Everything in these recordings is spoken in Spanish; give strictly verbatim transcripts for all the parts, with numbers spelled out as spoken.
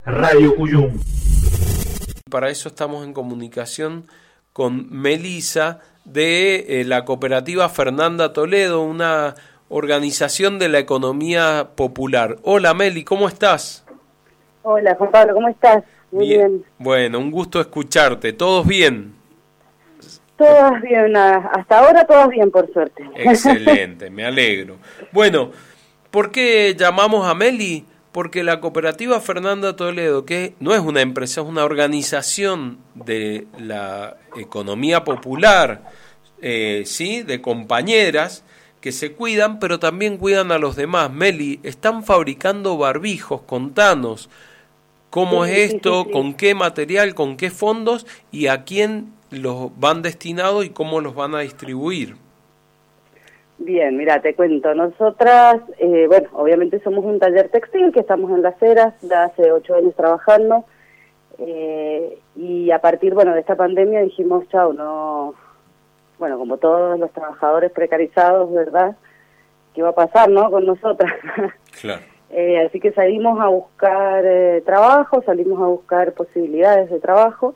Radio Cuyum. Para eso estamos en comunicación con Melisa de eh, la cooperativa Fernanda Toledo, una organización de la economía popular. Hola Meli, ¿cómo estás? Hola Juan Pablo, ¿cómo estás? Muy bien. bien. Bueno, un gusto escucharte. ¿Todos bien? Todas bien, hasta ahora todas bien, por suerte. Excelente, me alegro. Bueno, ¿por qué llamamos a Meli? Porque la cooperativa Fernanda Toledo, que no es una empresa, es una organización de la economía popular, eh, ¿sí? De compañeras que se cuidan, pero también cuidan a los demás. Meli, están fabricando barbijos, contanos cómo sí, es esto, sí, sí, sí. con qué material, con qué fondos y a quién los van destinados y cómo los van a distribuir. Bien, mira, te cuento. Nosotras, eh, bueno, obviamente somos un taller textil que estamos en Las Heras, ya hace ocho años trabajando, eh, y a partir, bueno, de esta pandemia dijimos, chao, no, bueno, como todos los trabajadores precarizados, ¿verdad? ¿Qué va a pasar, no, con nosotras? Claro. eh, así que salimos a buscar eh, trabajo, salimos a buscar posibilidades de trabajo,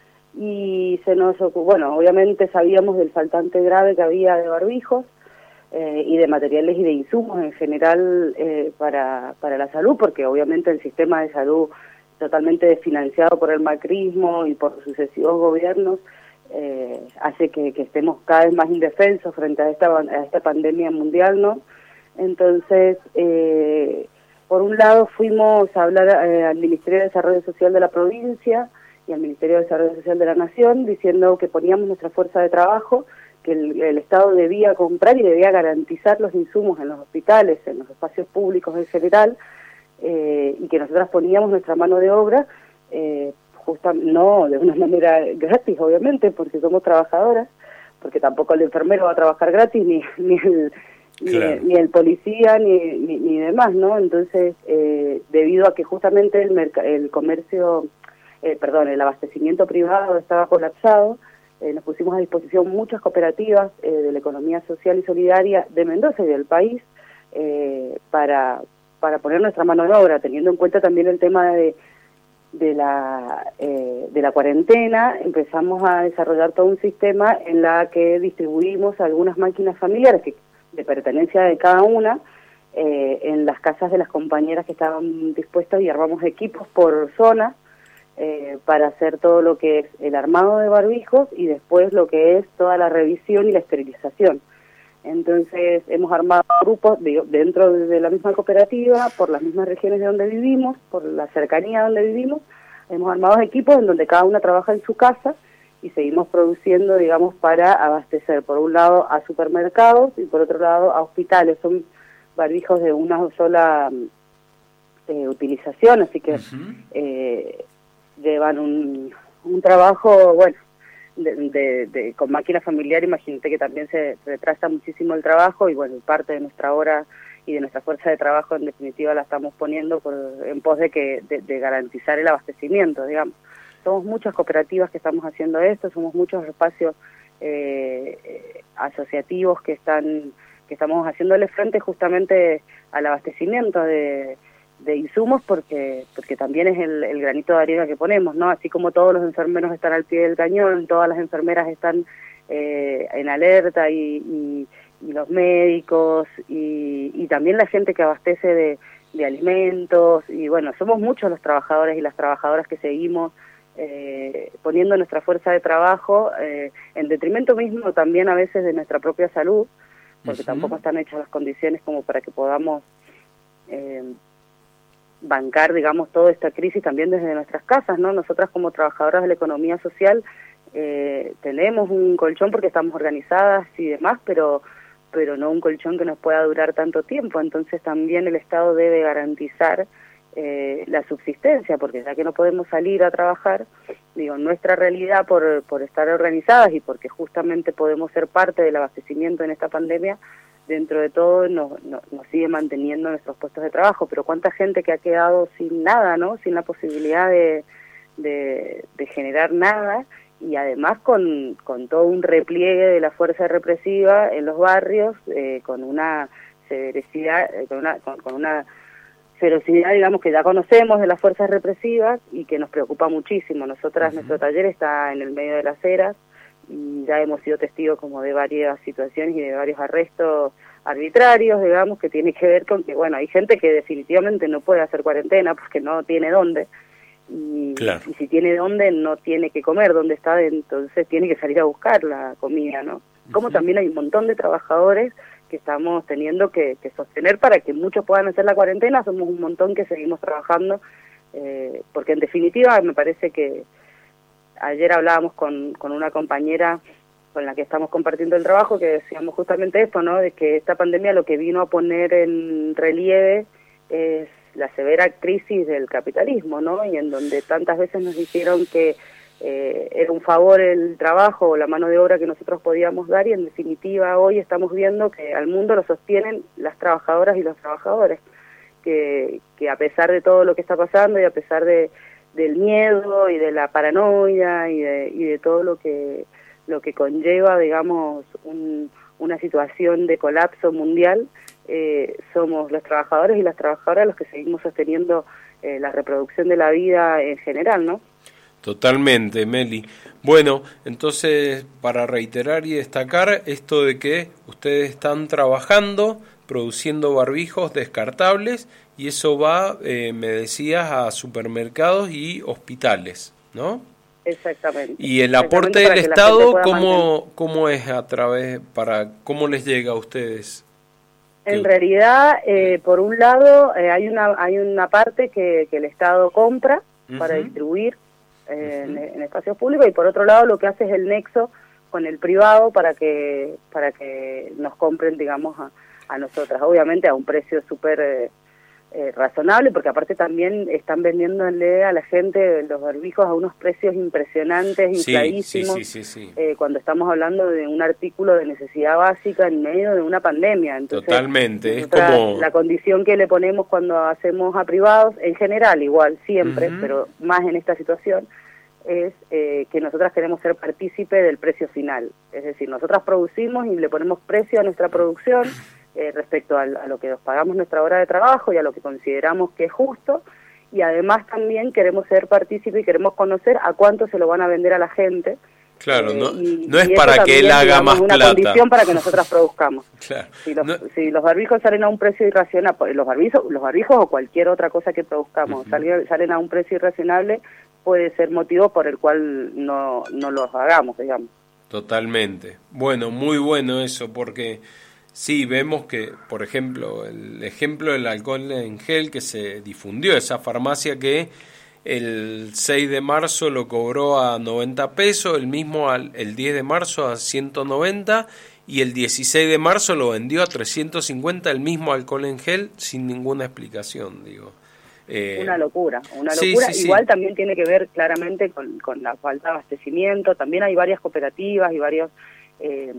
y se nos ocurrió, bueno, obviamente sabíamos del faltante grave que había de barbijos, Eh, y de materiales y de insumos en general eh, para, para la salud, porque obviamente el sistema de salud totalmente desfinanciado por el macrismo y por sucesivos gobiernos eh, hace que, que estemos cada vez más indefensos frente a esta, a esta pandemia mundial, ¿no? Entonces, eh, por un lado fuimos a hablar eh, al Ministerio de Desarrollo Social de la provincia y al Ministerio de Desarrollo Social de la Nación, diciendo que poníamos nuestra fuerza de trabajo, que el, el Estado debía comprar y debía garantizar los insumos en los hospitales, en los espacios públicos en general, eh, y que nosotras poníamos nuestra mano de obra, eh, justa, no de una manera gratis, obviamente, porque somos trabajadoras, porque tampoco el enfermero va a trabajar gratis, ni, ni, el, claro. ni, ni el policía, ni, ni, ni demás, ¿no? Entonces, eh, debido a que justamente el, el comercio, eh, perdón, el abastecimiento privado estaba colapsado, Eh, nos pusimos a disposición muchas cooperativas eh, de la economía social y solidaria de Mendoza y del país eh, para, para poner nuestra mano de obra, teniendo en cuenta también el tema de, de, la, eh, de la cuarentena. Empezamos a desarrollar todo un sistema en la que distribuimos algunas máquinas familiares que, de pertenencia de cada una eh, en las casas de las compañeras que estaban dispuestas, y armamos equipos por zona Eh, para hacer todo lo que es el armado de barbijos y después lo que es toda la revisión y la esterilización. Entonces hemos armado grupos de, dentro de la misma cooperativa, por las mismas regiones de donde vivimos, por la cercanía de donde vivimos, hemos armado equipos en donde cada una trabaja en su casa y seguimos produciendo, digamos, para abastecer por un lado a supermercados y por otro lado a hospitales. Son barbijos de una sola eh, utilización, así que uh-huh. eh, llevan un, un trabajo, bueno, de, de, de, con máquina familiar. Imagínate que también se retrasa muchísimo el trabajo y bueno, parte de nuestra hora y de nuestra fuerza de trabajo en definitiva la estamos poniendo por, en pos de, que, de, de garantizar el abastecimiento, digamos. Somos muchas cooperativas que estamos haciendo esto, somos muchos espacios eh, asociativos que están que estamos haciéndole frente justamente al abastecimiento de de insumos, porque porque también es el, el granito de arena que ponemos, ¿no? Así como todos los enfermeros están al pie del cañón, todas las enfermeras están eh, en alerta y, y, y los médicos y, y también la gente que abastece de, de alimentos, y bueno, somos muchos los trabajadores y las trabajadoras que seguimos eh, poniendo nuestra fuerza de trabajo eh, en detrimento mismo también a veces de nuestra propia salud, porque uh-huh. tampoco están hechas las condiciones como para que podamos eh, bancar, digamos, toda esta crisis también desde nuestras casas, ¿no? Nosotras como trabajadoras de la economía social eh, tenemos un colchón porque estamos organizadas y demás, pero pero no un colchón que nos pueda durar tanto tiempo. Entonces también el Estado debe garantizar eh, la subsistencia, porque ya que no podemos salir a trabajar, digo, nuestra realidad por, por estar organizadas y porque justamente podemos ser parte del abastecimiento en esta pandemia, dentro de todo nos, nos, nos sigue manteniendo nuestros puestos de trabajo. Pero cuánta gente que ha quedado sin nada, ¿no? Sin la posibilidad de, de, de generar nada, y además con, con todo un repliegue de la fuerza represiva en los barrios, eh, con una severidad, eh, con una, con, con una ferocidad, digamos, que ya conocemos de las fuerzas represivas y que nos preocupa muchísimo. Nosotras, uh-huh. nuestro taller está en el medio de las eras y ya hemos sido testigos como de varias situaciones y de varios arrestos arbitrarios, digamos, que tiene que ver con que, bueno, hay gente que definitivamente no puede hacer cuarentena porque no tiene dónde, y, claro. y si tiene dónde, no tiene que comer dónde está, entonces tiene que salir a buscar la comida, ¿no? Como uh-huh. también hay un montón de trabajadores que estamos teniendo que, que sostener para que muchos puedan hacer la cuarentena. Somos un montón que seguimos trabajando, eh, porque en definitiva me parece que ayer hablábamos con, con una compañera con la que estamos compartiendo el trabajo, que decíamos justamente esto, ¿no? De que esta pandemia lo que vino a poner en relieve es la severa crisis del capitalismo, ¿no? Y en donde tantas veces nos dijeron que Eh, era un favor el trabajo o la mano de obra que nosotros podíamos dar, y en definitiva hoy estamos viendo que al mundo lo sostienen las trabajadoras y los trabajadores, que, que a pesar de todo lo que está pasando y a pesar de del miedo y de la paranoia y de, y de todo lo que lo que conlleva, digamos, un, una situación de colapso mundial, eh, somos los trabajadores y las trabajadoras los que seguimos sosteniendo eh, la reproducción de la vida en general, ¿no? Totalmente, Meli. Bueno, entonces, para reiterar y destacar esto de que ustedes están trabajando, produciendo barbijos descartables, y eso va, eh, me decías, a supermercados y hospitales, ¿no? Exactamente. Y el aporte del Estado, ¿cómo, cómo es a través, para, cómo les llega a ustedes? En realidad, eh, por un lado, eh, hay una hay una parte que, que el Estado compra uh-huh. para distribuir eh, uh-huh. en, en espacios públicos, y por otro lado lo que hace es el nexo con el privado para que para que nos compren, digamos, a, a nosotras, obviamente a un precio súper eh, eh, razonable, porque aparte también están vendiéndole a la gente los barbijos a unos precios impresionantes, infladísimos, sí, sí, sí, sí, sí. Eh, cuando estamos hablando de un artículo de necesidad básica en medio de una pandemia. Entonces, totalmente, es como la condición que le ponemos cuando hacemos a privados, en general igual, siempre, uh-huh. pero más en esta situación, es eh, que nosotras queremos ser partícipe del precio final. Es decir, nosotras producimos y le ponemos precio a nuestra producción, Eh, respecto a, a lo que nos pagamos nuestra hora de trabajo y a lo que consideramos que es justo, y además también queremos ser partícipes y queremos conocer a cuánto se lo van a vender a la gente. Claro, eh, no, y, no es y para que él haga más una plata. Es una condición para que nosotras produzcamos. Claro. Si los, no. si los barbijos salen a un precio irracional, los barbijos, los barbijos o cualquier otra cosa que produzcamos, uh-huh. salen, salen a un precio irracionable, puede ser motivo por el cual no, no los hagamos, digamos. Totalmente. Bueno, muy bueno eso, porque sí, vemos que, por ejemplo, el ejemplo del alcohol en gel que se difundió, esa farmacia que el seis de marzo lo cobró a noventa pesos, el mismo al, el diez de marzo a ciento noventa, y el dieciséis de marzo lo vendió a trescientos cincuenta, el mismo alcohol en gel, sin ninguna explicación, digo. Eh, una locura, una locura. Sí, sí, Igual sí. también tiene que ver claramente con, con la falta de abastecimiento. También hay varias cooperativas y varios... Eh,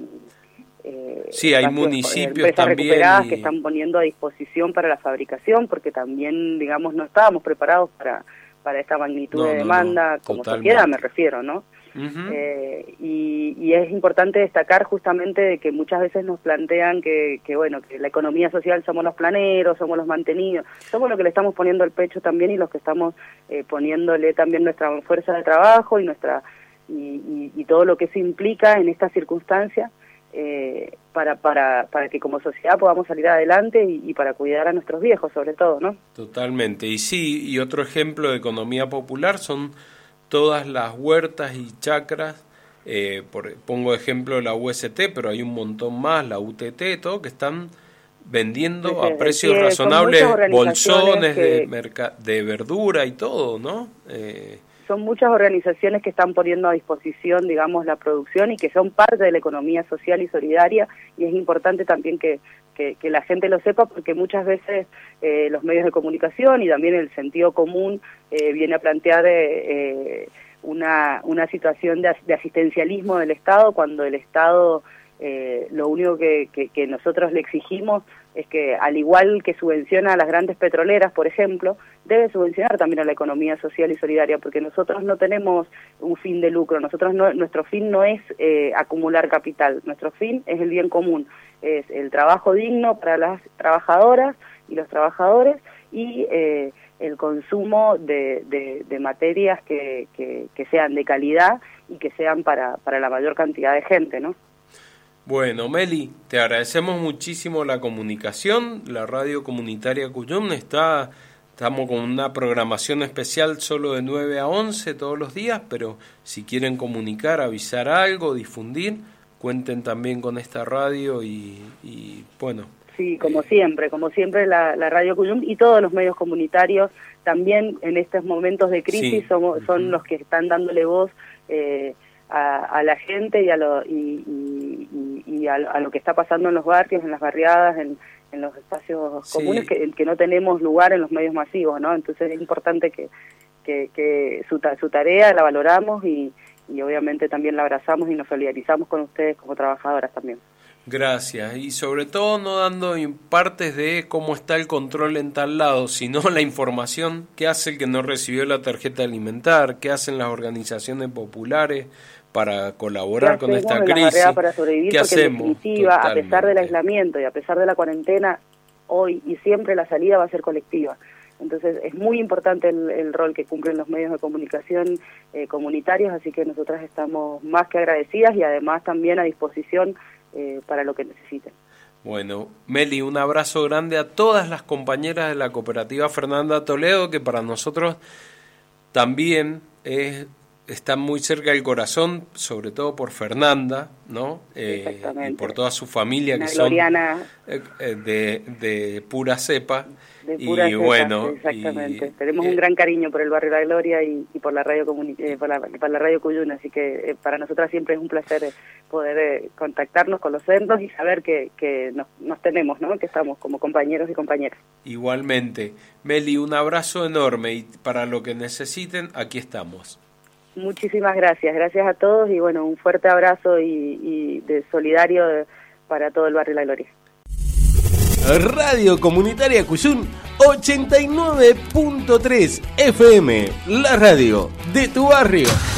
Eh, sí, hay municipios empresas también recuperadas y... que están poniendo a disposición para la fabricación, porque también, digamos, no estábamos preparados para para esta magnitud no, de demanda, no, no. como sociedad me refiero, ¿no? Uh-huh. Eh, y, y es importante destacar justamente de que muchas veces nos plantean que, que, bueno, que la economía social somos los planeros, somos los mantenidos, somos los que le estamos poniendo el pecho también y los que estamos eh, poniéndole también nuestra fuerza de trabajo y nuestra y, y, y todo lo que eso implica en estas circunstancias. Eh, para para para que como sociedad podamos salir adelante y, y para cuidar a nuestros viejos sobre todo, ¿no? Totalmente. Y sí, y otro ejemplo de economía popular son todas las huertas y chacras, eh, por, pongo ejemplo la U S T, pero hay un montón más, la U T T, todo, que están vendiendo sí, a precios sí, razonables bolsones que... de, merca- de verdura y todo, ¿no? Eh, Son muchas organizaciones que están poniendo a disposición, digamos, la producción y que son parte de la economía social y solidaria, y es importante también que, que, que la gente lo sepa, porque muchas veces eh, los medios de comunicación y también el sentido común eh, viene a plantear eh, una, una situación de, de asistencialismo del Estado, cuando el Estado eh, lo único que, que, que nosotros le exigimos es que, al igual que subvenciona a las grandes petroleras, por ejemplo, debe subvencionar también a la economía social y solidaria, porque nosotros no tenemos un fin de lucro, nosotros no, nuestro fin no es eh, acumular capital, nuestro fin es el bien común, es el trabajo digno para las trabajadoras y los trabajadores, y eh, el consumo de, de, de materias que, que, que sean de calidad y que sean para, para la mayor cantidad de gente, ¿no? Bueno, Meli, te agradecemos muchísimo la comunicación. La radio comunitaria Cuyum está, estamos con una programación especial solo de nueve a once todos los días, pero si quieren comunicar, avisar algo, difundir, cuenten también con esta radio y, y bueno. Sí, como siempre, como siempre la, la radio Cuyum y todos los medios comunitarios también en estos momentos de crisis sí. somos, son uh-huh. los que están dándole voz eh, a, a la gente y a lo y, y, y a, a lo que está pasando en los barrios, en las barriadas, en, en los espacios sí. comunes que, que no tenemos lugar en los medios masivos, ¿no? Entonces es importante que, que, que su, su tarea la valoramos y, y obviamente también la abrazamos y nos solidarizamos con ustedes como trabajadoras también. Gracias, y sobre todo no dando partes de cómo está el control en tal lado, sino la información, qué hace el que no recibió la tarjeta alimentar, qué hacen las organizaciones populares para colaborar con esta crisis, para sobrevivir, qué porque hacemos, en definitiva, a pesar del aislamiento y a pesar de la cuarentena, hoy y siempre la salida va a ser colectiva. Entonces es muy importante el, el rol que cumplen los medios de comunicación eh, comunitarios, así que nosotras estamos más que agradecidas y además también a disposición Eh, para lo que necesiten. Bueno, Meli, un abrazo grande a todas las compañeras de la cooperativa Fernanda Toledo, que para nosotros también es, están muy cerca del corazón, sobre todo por Fernanda, ¿no? Eh, y por toda su familia, Una que gloriana... son eh, de, de pura cepa. De pura y cepa, bueno, exactamente. Y, Tenemos eh, un gran cariño por el barrio La Gloria y, y por la radio comuni- eh, por la, por la radio Cuyum, así que eh, para nosotras siempre es un placer eh, poder eh, contactarnos, conocernos y saber que, que nos, nos tenemos, ¿no? Que estamos como compañeros y compañeras. Igualmente. Meli, un abrazo enorme y para lo que necesiten, aquí estamos. Muchísimas gracias, gracias a todos y bueno, un fuerte abrazo y, y de solidario de, para todo el barrio La Gloria. Radio Comunitaria Cuyum ochenta y nueve punto tres F M, la radio de tu barrio.